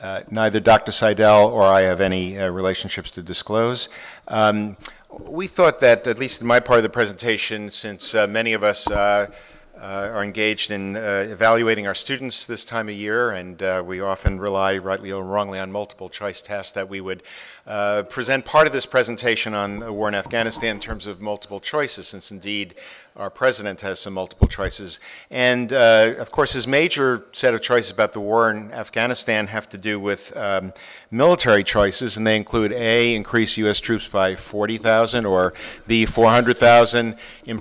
Neither Dr. Seidel or I have any relationships to disclose. We thought that, at least in my part of the presentation, since many of us are engaged in evaluating our students this time of year, and we often rely, rightly or wrongly, on multiple choice tests, that we would present part of this presentation on the war in Afghanistan in terms of multiple choices, since indeed our president has some multiple choices. And of course, his major set of choices about the war in Afghanistan have to do with military choices, and they include A, increase U.S. troops by 40,000, or B, 400,000,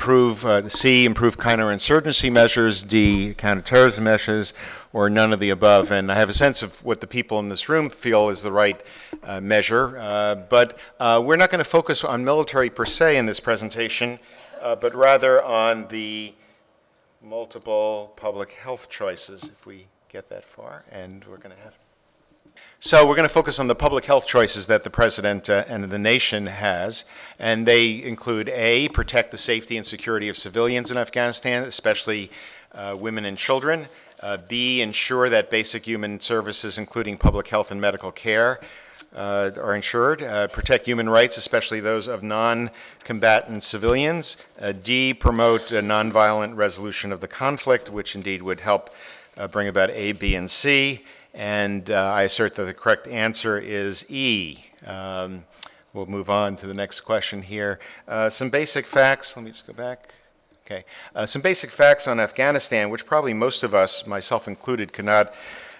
C, improve counterinsurgency measures, D, counterterrorism measures, or none of the above. And I have a sense of what the people in this room feel is the right measure, but we're not going to focus on military per se in this presentation, but rather on the multiple public health choices, if we get that far, and we're going to have. So we're going to focus on the public health choices that the president and the nation has, and they include A, protect the safety and security of civilians in Afghanistan, especially women and children. B, ensure that basic human services, including public health and medical care, are ensured. Protect human rights, especially those of non-combatant civilians. D, promote a nonviolent resolution of the conflict, which indeed would help bring about A, B, and C. And I assert that the correct answer is E. We'll move on to the next question here. Some basic facts. Let me just go back. Okay. Some basic facts on Afghanistan, which probably most of us, myself included, cannot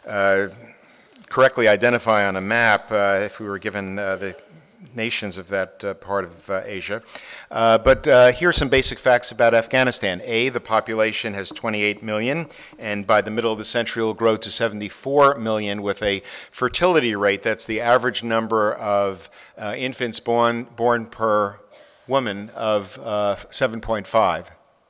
correctly identify on a map if we were given the nations of that part of Asia. But here are some basic facts about Afghanistan. A, the population has 28 million, and by the middle of the century will grow to 74 million with a fertility rate, that's the average number of infants born per woman, of 7.5.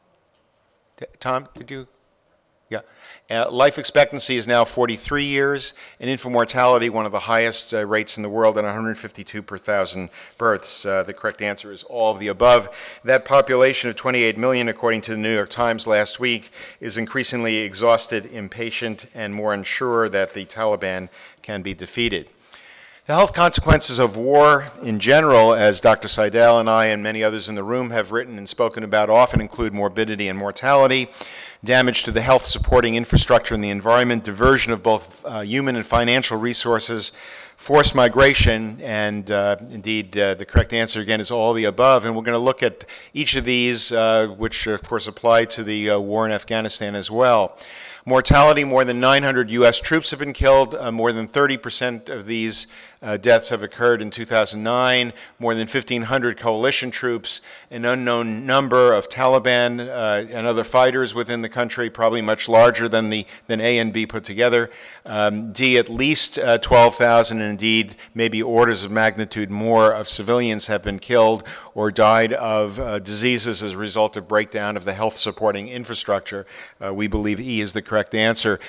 Tom, did you? Yeah. Life expectancy is now 43 years, and infant mortality, one of the highest rates in the world, at 152 per thousand births. The correct answer is all of the above. That population of 28 million, according to the New York Times last week, is increasingly exhausted, impatient, and more unsure that the Taliban can be defeated. The health consequences of war in general, as Dr. Seidel and I and many others in the room have written and spoken about, often include morbidity and mortality, damage to the health supporting infrastructure and the environment, diversion of both human and financial resources, forced migration, and indeed the correct answer again is all the above. And we're going to look at each of these, which of course apply to the war in Afghanistan as well. Mortality, more than 900 U.S. troops have been killed. More than 30% of these deaths have occurred in 2009. More than 1,500 coalition troops, an unknown number of Taliban and other fighters within the country, probably much larger than A and B put together. D, at least 12,000, and indeed maybe orders of magnitude more of civilians have been killed or died of diseases as a result of breakdown of the health supporting infrastructure. We believe E is the correct answer.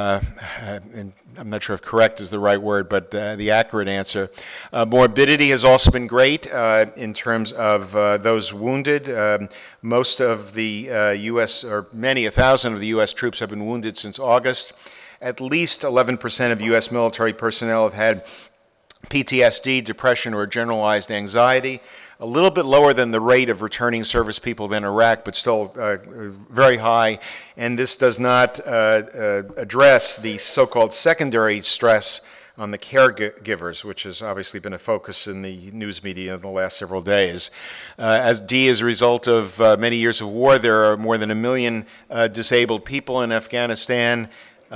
And I'm not sure if correct is the right word, but the accurate answer. Morbidity has also been great in terms of those wounded. Most of the U.S., or many, 1,000 of the U.S. troops have been wounded since August. At least 11% of U.S. military personnel have had PTSD, depression, or generalized anxiety. A little bit lower than the rate of returning service people in Iraq, but still very high. And this does not address the so-called secondary stress on the caregivers, which has obviously been a focus in the news media in the last several days. As a result of many years of war, there are more than 1 million disabled people in Afghanistan.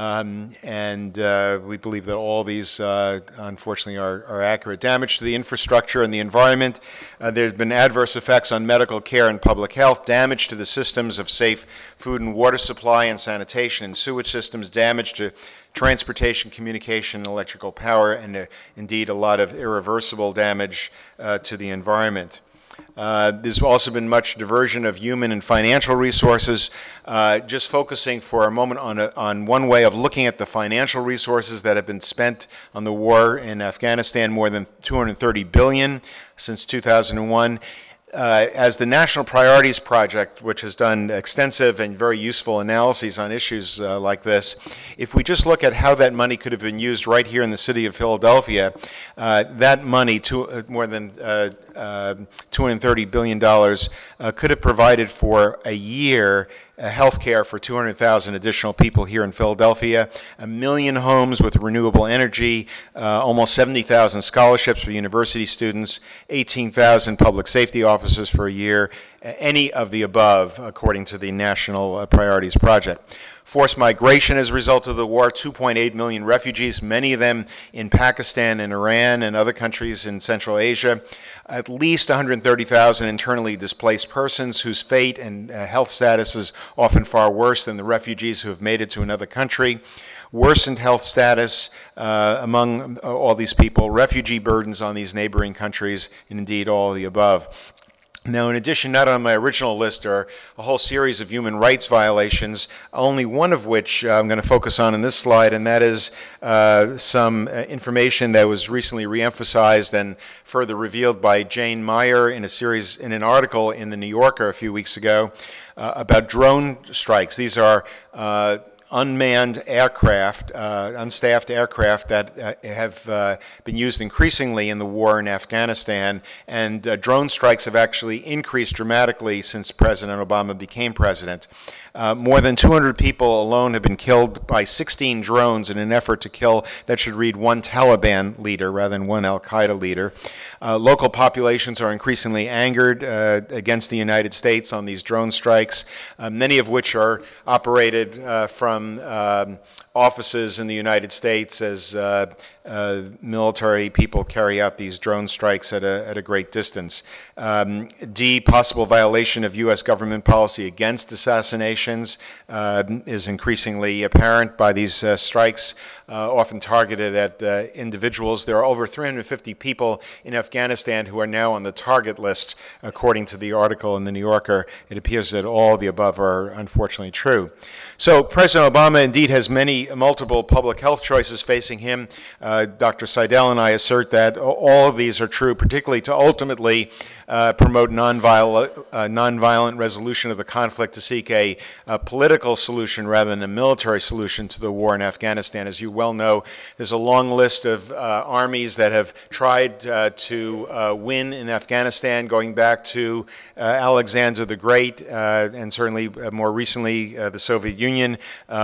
And we believe that all these, unfortunately, are accurate. Damage to the infrastructure and the environment. There have been adverse effects on medical care and public health. Damage to the systems of safe food and water supply and sanitation and sewage systems. Damage to transportation, communication, and electrical power, and indeed a lot of irreversible damage to the environment. There's also been much diversion of human and financial resources. Just focusing for a moment on one way of looking at the financial resources that have been spent on the war in Afghanistan, more than $230 billion since 2001. as the National Priorities Project, which has done extensive and very useful analyses on issues like this, if we just look at how that money could have been used right here in the city of Philadelphia, that money, more than $230 billion, could have provided for a year health care for 200,000 additional people here in Philadelphia, 1 million homes with renewable energy, almost 70,000 scholarships for university students, 18,000 public safety officers for a year, any of the above, according to the National Priorities Project. Forced migration as a result of the war, 2.8 million refugees, many of them in Pakistan and Iran and other countries in Central Asia. At least 130,000 internally displaced persons whose fate and health status is often far worse than the refugees who have made it to another country. Worsened health status among all these people, refugee burdens on these neighboring countries, and indeed all of the above. Now, in addition, not on my original list are a whole series of human rights violations, only one of which I'm going to focus on in this slide, and that is some information that was recently reemphasized and further revealed by Jane Meyer in an article in the New Yorker a few weeks ago about drone strikes. These are unmanned aircraft, unstaffed aircraft that have been used increasingly in the war in Afghanistan, and drone strikes have actually increased dramatically since President Obama became president. More than 200 people alone have been killed by 16 drones in an effort to kill, that should read, one Taliban leader rather than one al-Qaeda leader. Local populations are increasingly angered against the United States on these drone strikes, many of which are operated from offices in the United States as military people carry out these drone strikes at a great distance. D, possible violation of U.S. government policy against assassinations is increasingly apparent by these strikes, often targeted at individuals. There are over 350 people in Afghanistan who are now on the target list, according to the article in the New Yorker. It appears that all of the above are unfortunately true. So President Obama indeed has multiple public health choices facing him. Dr. Seidel and I assert that all of these are true, particularly to ultimately promote nonviolent resolution of the conflict, to seek a political solution rather than a military solution to the war in Afghanistan. As you well know, there's a long list of armies that have tried to win in Afghanistan, going back to Alexander the Great, and certainly more recently the Soviet Union,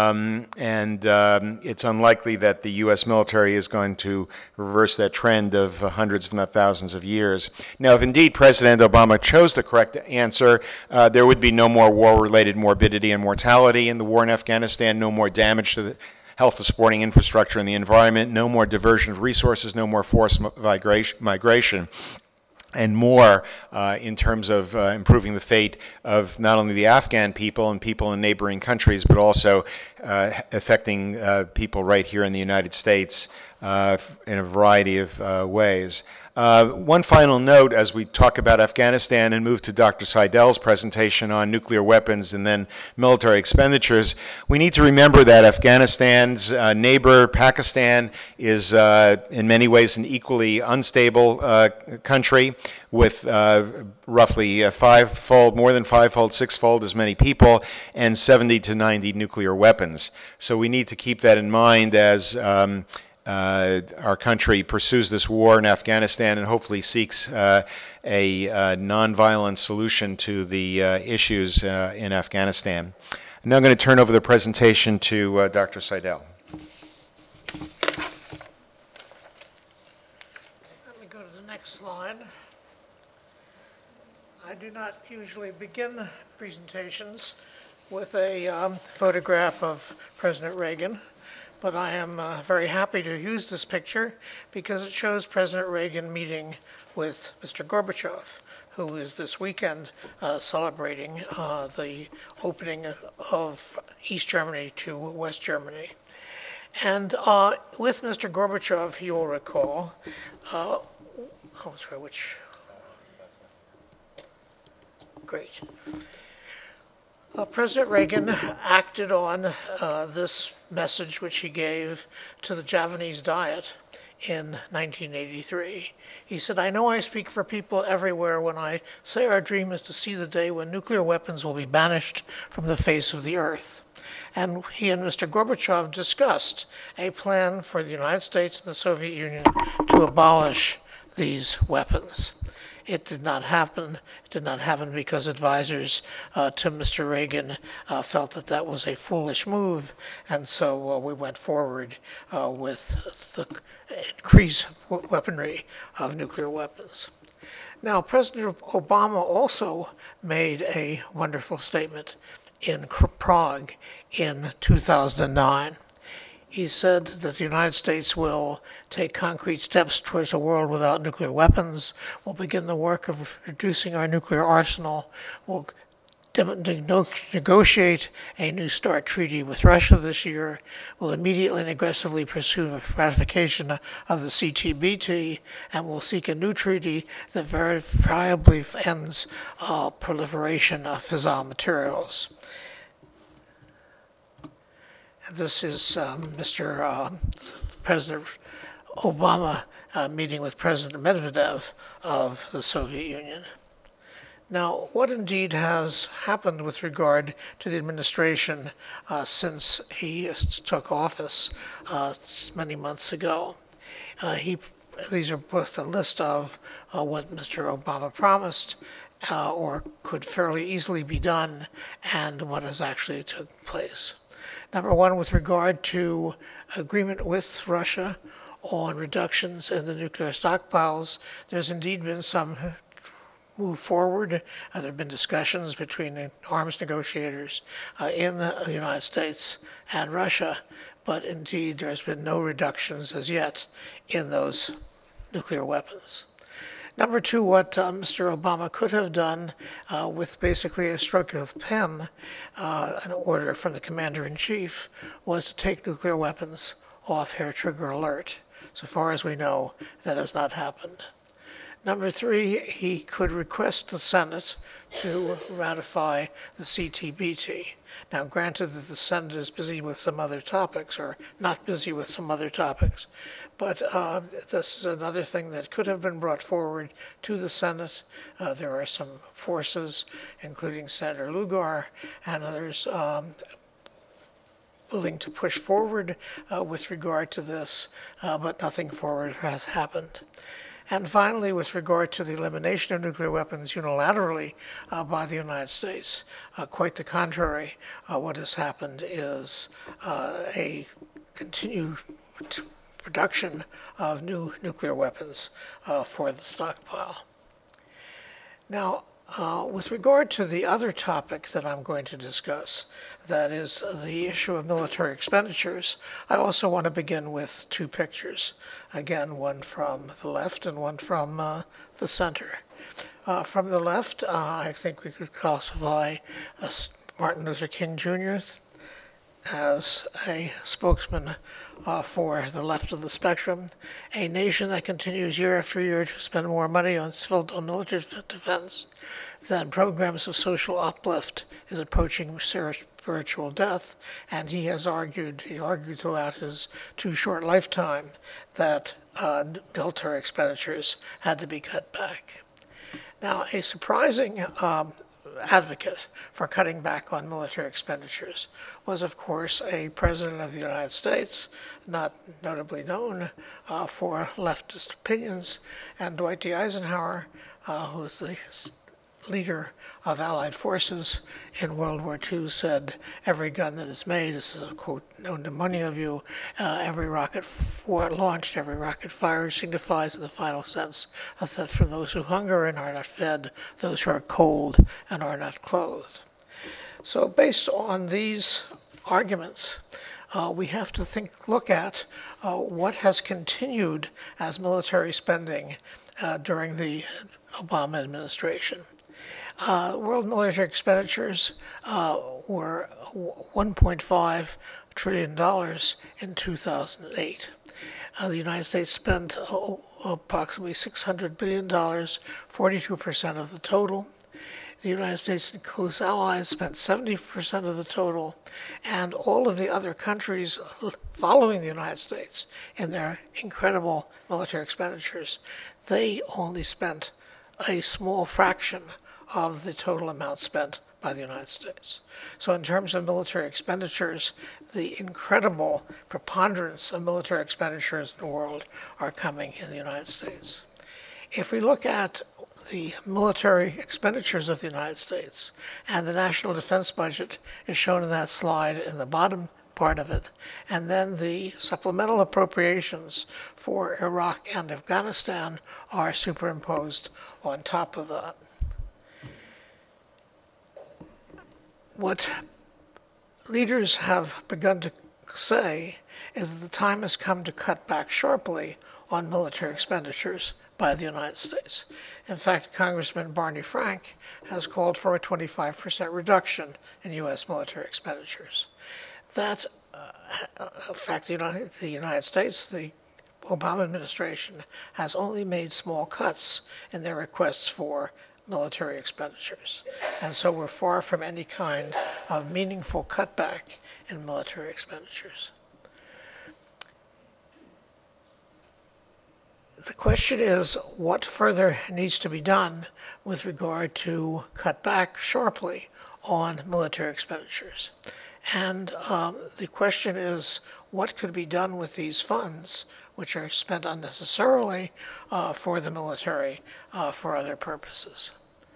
and it's unlikely that the U.S. military is going to reverse that trend of hundreds, if not thousands, of years. Now, if indeed President Obama chose the correct answer, there would be no more war-related morbidity and mortality in the war in Afghanistan, no more damage to the health of supporting infrastructure and the environment, no more diversion of resources, no more forced migration, and more in terms of improving the fate of not only the Afghan people and people in neighboring countries, but also affecting people right here in the United States in a variety of ways. One final note as we talk about Afghanistan and move to Dr. Seidel's presentation on nuclear weapons and then military expenditures, we need to remember that Afghanistan's neighbor, Pakistan, is in many ways an equally unstable country with roughly more than fivefold, sixfold as many people, and 70 to 90 nuclear weapons. So we need to keep that in mind as our country pursues this war in Afghanistan and hopefully seeks a nonviolent solution to the issues in Afghanistan. I'm now going to turn over the presentation to Dr. Seidel. Let me go to the next slide. I do not usually begin presentations with a photograph of President Reagan, but I am very happy to use this picture because it shows President Reagan meeting with Mr. Gorbachev, who is this weekend celebrating the opening of East Germany to West Germany. And with Mr. Gorbachev, you will recall, great. President Reagan acted on this message which he gave to the Javanese Diet in 1983. He said, "I know I speak for people everywhere when I say our dream is to see the day when nuclear weapons will be banished from the face of the earth." And he and Mr. Gorbachev discussed a plan for the United States and the Soviet Union to abolish these weapons. It did not happen. It did not happen because advisors to Mr. Reagan felt that that was a foolish move, and so we went forward with the increased weaponry of nuclear weapons. Now, President Obama also made a wonderful statement in Prague in 2009. He said that the United States will take concrete steps towards a world without nuclear weapons, will begin the work of reducing our nuclear arsenal, will negotiate a New START treaty with Russia this year, will immediately and aggressively pursue the ratification of the CTBT, and will seek a new treaty that verifiably ends proliferation of fissile materials. This is Mr. President Obama meeting with President Medvedev of the Soviet Union. Now, what indeed has happened with regard to the administration since he took office many months ago? These are both a list of what Mr. Obama promised or could fairly easily be done and what has actually took place. Number one, with regard to agreement with Russia on reductions in the nuclear stockpiles, there's indeed been some move forward. There have been discussions between the arms negotiators in the United States and Russia, but indeed there's been no reductions as yet in those nuclear weapons. Number two, what Mr. Obama could have done with basically a stroke of the pen, an order from the commander-in-chief, was to take nuclear weapons off hair trigger alert. So far as we know, that has not happened. Number three, he could request the Senate to ratify the CTBT. Now, granted that the Senate is busy with some other topics, or not busy with some other topics, but this is another thing that could have been brought forward to the Senate. There are some forces, including Senator Lugar and others, willing to push forward with regard to this, but nothing forward has happened. And finally, with regard to the elimination of nuclear weapons unilaterally by the United States, quite the contrary. What has happened is a continued production of new nuclear weapons for the stockpile. Now, with regard to the other topic that I'm going to discuss, that is the issue of military expenditures, I also want to begin with two pictures. Again, one from the left and one from the center. From the left, I think we could classify Martin Luther King Jr. as a spokesman for the left of the spectrum, a nation that continues year after year to spend more money on military defense than programs of social uplift is approaching spiritual death, and he argued throughout his too short lifetime that military expenditures had to be cut back. Now, a surprising advocate for cutting back on military expenditures was, of course, a president of the United States, not notably known for leftist opinions, and Dwight D. Eisenhower, who was the leader of Allied forces in World War II, said, "Every gun that is made," this is a quote known to many of you, "every rocket launched, every rocket fired signifies in the final sense that from those who hunger and are not fed, those who are cold and are not clothed." So based on these arguments, we have to look at what has continued as military spending during the Obama administration. World military expenditures were $1.5 trillion in 2008. The United States spent approximately $600 billion, 42% of the total. the United States and close allies spent 70% of the total, and all of the other countries following the United States in their incredible military expenditures, they only spent a small fraction of the total amount spent by the United States. So in terms of military expenditures, the incredible preponderance of military expenditures in the world are coming in the United States. If we look at the military expenditures of the United States, and the national defense budget is shown in that slide in the bottom part of it, and then the supplemental appropriations for Iraq and Afghanistan are superimposed on top of that. What leaders have begun to say is that the time has come to cut back sharply on military expenditures by the United States. In fact, Congressman Barney Frank has called for a 25% reduction in U.S. military expenditures. That, in fact, the United States, the Obama administration, has only made small cuts in their requests for military expenditures. And so we're far from any kind of meaningful cutback in military expenditures. The question is, what further needs to be done with regard to cut back sharply on military expenditures? And the question is, what could be done with these funds, which are spent unnecessarily for the military for other purposes?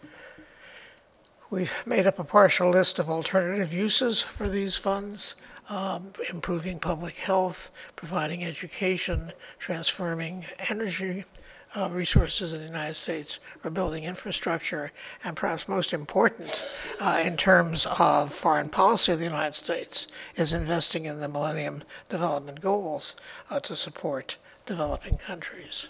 We've made up a partial list of alternative uses for these funds: improving public health, providing education, transforming energy resources in the United States, rebuilding infrastructure, and perhaps most important in terms of foreign policy of the United States is investing in the Millennium Development Goals to support developing countries.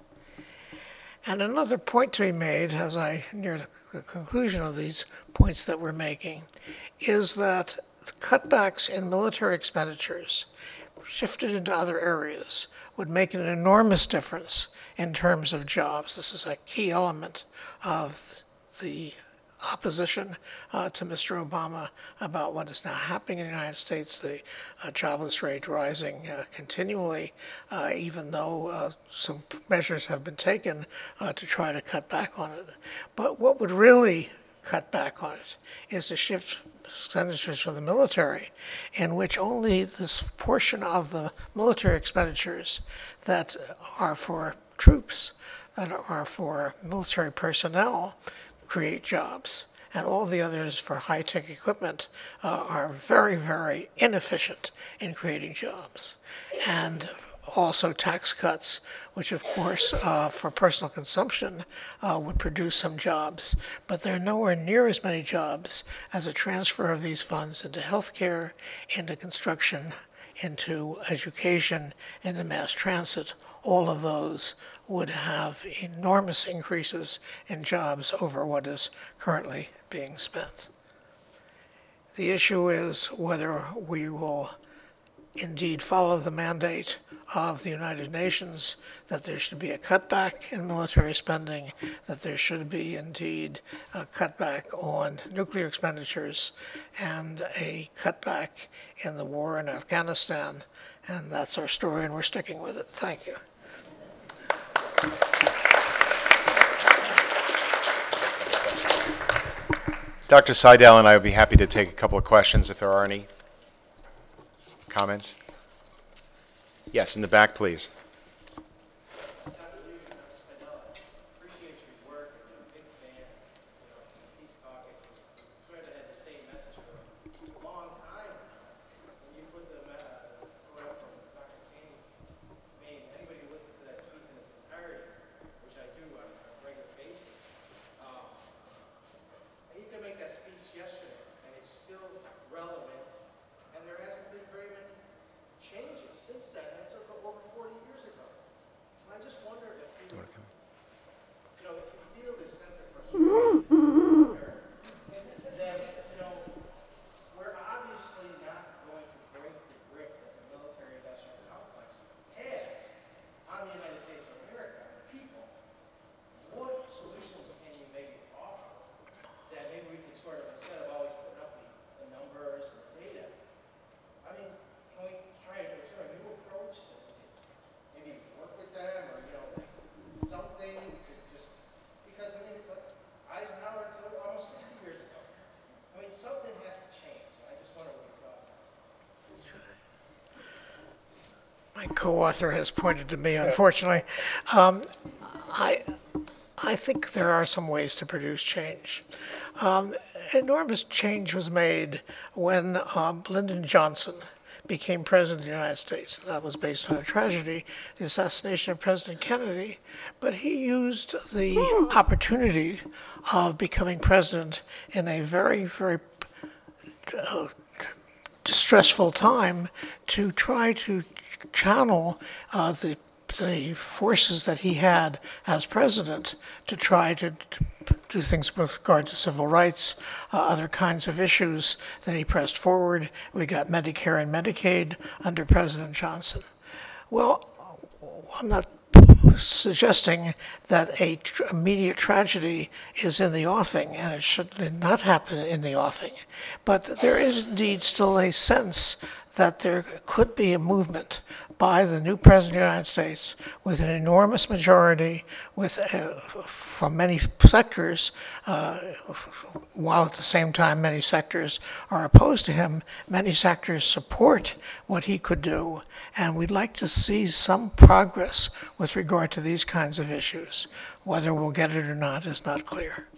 And another point to be made as I near the conclusion of these points that we're making is that the cutbacks in military expenditures shifted into other areas would make an enormous difference in terms of jobs. This is a key element of the opposition to Mr. Obama about what is now happening in the United States, the jobless rate rising continually, even though some measures have been taken to try to cut back on it. But what would really cut back on it is to shift expenditures for the military, in which only this portion of the military expenditures that are for troops, that are for military personnel, create jobs, and all the others for high-tech equipment are very, very inefficient in creating jobs. And also tax cuts, which of course for personal consumption would produce some jobs, but they're nowhere near as many jobs as a transfer of these funds into healthcare, into construction, into education, into mass transit. All of those would have enormous increases in jobs over what is currently being spent. The issue is whether we will indeed follow the mandate of the United Nations that there should be a cutback in military spending, that there should be indeed a cutback on nuclear expenditures, and a cutback in the war in Afghanistan. And that's our story, and we're sticking with it. Thank you. Dr. Seidel and I would be happy to take a couple of questions if there are any comments. Yes, in the back, please. Changes since then. That took over 40 years co-author has pointed to me, unfortunately. Um, I, I think there are some ways to produce change. Um, Enormous change was made when Lyndon Johnson became president of the United States. That was based on a tragedy, the assassination of President Kennedy. But he used the opportunity of becoming president in a very, very stressful time to try to channel the forces that he had as president to try to do things with regard to civil rights, other kinds of issues that he pressed forward. We got Medicare and Medicaid under President Johnson. Well, I'm not suggesting that a immediate tragedy is in the offing, and it should not happen in the offing. But there is indeed still a sense that there could be a movement by the new President of the United States with an enormous majority with, from many sectors, while at the same time many sectors are opposed to him, many sectors support what he could do. And we'd like to see some progress with regard to these kinds of issues. Whether we'll get it or not is not clear.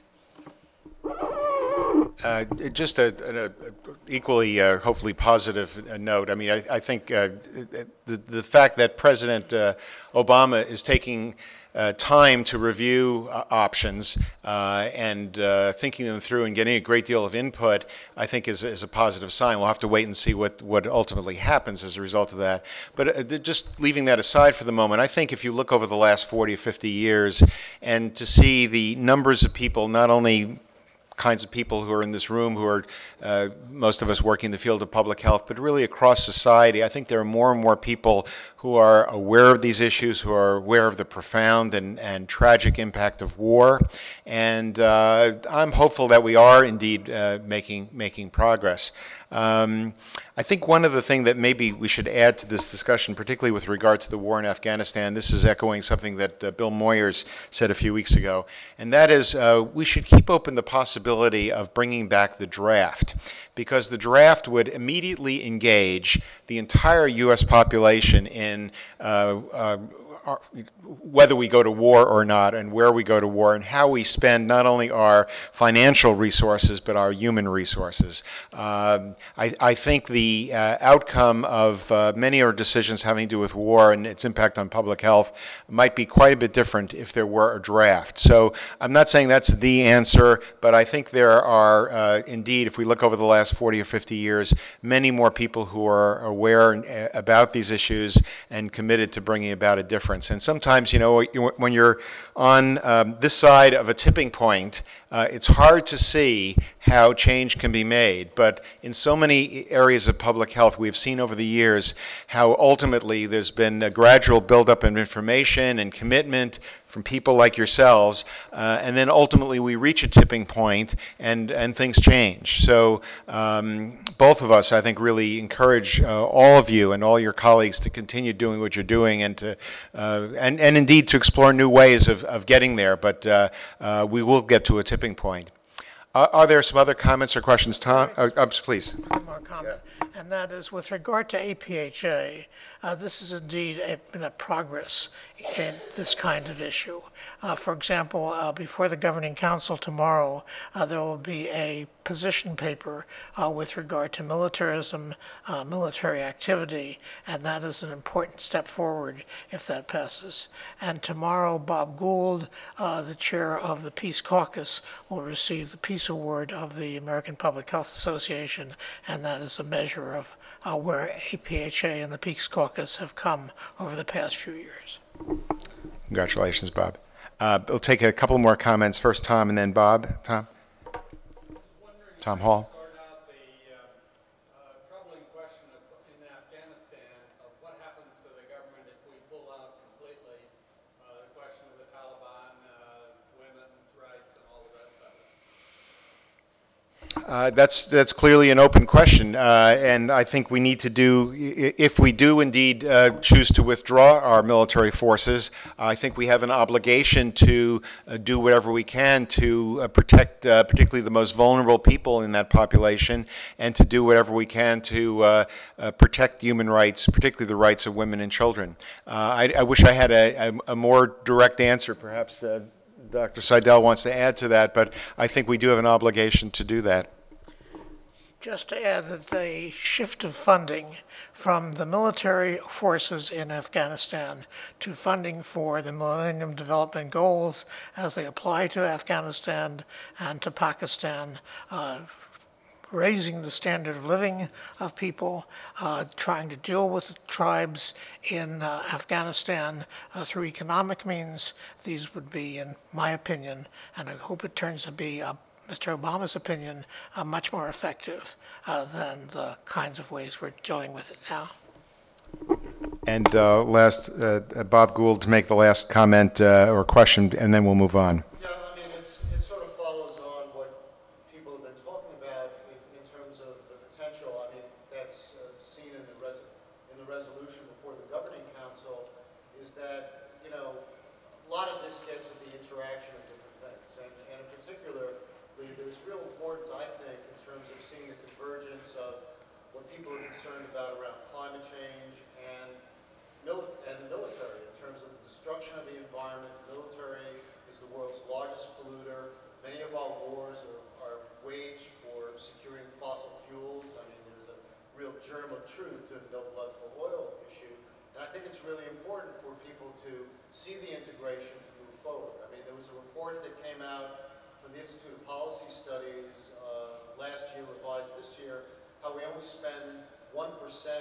Just an equally, hopefully positive note. I mean, I think the fact that President Obama is taking time to review options and thinking them through and getting a great deal of input, I think is a positive sign. We'll have to wait and see what ultimately happens as a result of that. But just leaving that aside for the moment, I think if you look over the last 40 or 50 years and to see the numbers of people, not only kinds of people who are in this room who are most of us working in the field of public health, but really across society, I think there are more and more people who are aware of these issues, who are aware of the profound and tragic impact of war. And I'm hopeful that we are indeed making progress. I think one other thing that maybe we should add to this discussion, particularly with regard to the war in Afghanistan, this is echoing something that Bill Moyers said a few weeks ago, and that is we should keep open the possibility of bringing back the draft, because the draft would immediately engage the entire U.S. population in whether we go to war or not, and where we go to war, and how we spend not only our financial resources but our human resources. I think the outcome of many of our decisions having to do with war and its impact on public health might be quite a bit different if there were a draft. So I'm not saying that's the answer, but I think there are indeed, if we look over the last 40 or 50 years, many more people who are aware about these issues and committed to bringing about a difference. And sometimes, you know, when you're on this side of a tipping point, it's hard to see how change can be made. But in so many areas of public health, we've seen over the years how ultimately there's been a gradual buildup of information and commitment from people like yourselves, and then ultimately we reach a tipping point and things change. So both of us, I think, really encourage all of you and all your colleagues to continue doing what you're doing and to and indeed to explore new ways of getting there. But we will get to a tipping point. Are there some other comments or questions, Tom? Please. One more comment, and that is with regard to APHA, this is indeed been a progress in this kind of issue. For example, before the Governing Council tomorrow, there will be a position paper with regard to militarism, military activity, and that is an important step forward if that passes. And tomorrow, Bob Gould, the chair of the Peace Caucus, will receive the Peace Award of the American Public Health Association, and that is a measure of where APHA and the Peace Caucus have come over the past few years. Congratulations, Bob. We'll take a couple more comments. First Tom and then Bob. Tom Hall. That's clearly an open question, and I think we need to do, if we do indeed choose to withdraw our military forces, I think we have an obligation to do whatever we can to protect particularly the most vulnerable people in that population, and to do whatever we can to protect human rights, particularly the rights of women and children. I wish I had a more direct answer. Perhaps Dr. Seidel wants to add to that, but I think we do have an obligation to do that. Just to add that the shift of funding from the military forces in Afghanistan to funding for the Millennium Development Goals as they apply to Afghanistan and to Pakistan, raising the standard of living of people, trying to deal with the tribes in Afghanistan through economic means. These would be, in my opinion, and I hope it turns to be Mr. Obama's opinion, much more effective than the kinds of ways we're dealing with it now. And last, Bob Gould to make the last comment or question, and then we'll move on. Yeah, I mean, it sort of follows on what people have been talking about in terms of the potential. I mean, that's seen in the resolution before the Governing Council, is that, you know, a lot of this gets at the interaction of different things. And in particular, there's real importance, I think, in terms of seeing the convergence of what people are concerned about around climate change and the military, in terms of the destruction of the environment. The military is the world's largest polluter. Many of our wars are waged for securing fossil fuels. I mean, there's a real germ of truth to the no blood for oil issue. And I think it's really important for people to see the integration to move forward. I mean, there was a report that came out from the Institute of Policy Studies last year, revised this year, how we only spend 1%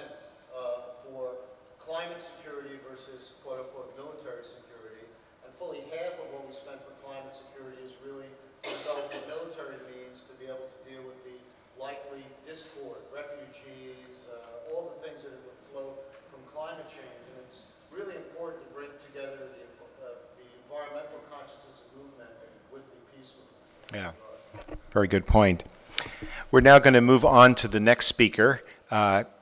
for climate security versus quote-unquote military security, and fully half of what we spend for climate security is really to develop the military means to be able to deal with the likely discord, refugees, all the things that would flow from climate change. And it's really important to bring together the environmental consciousness and movement with the peace movement. Yeah, very good point. We're now going to move on to the next speaker.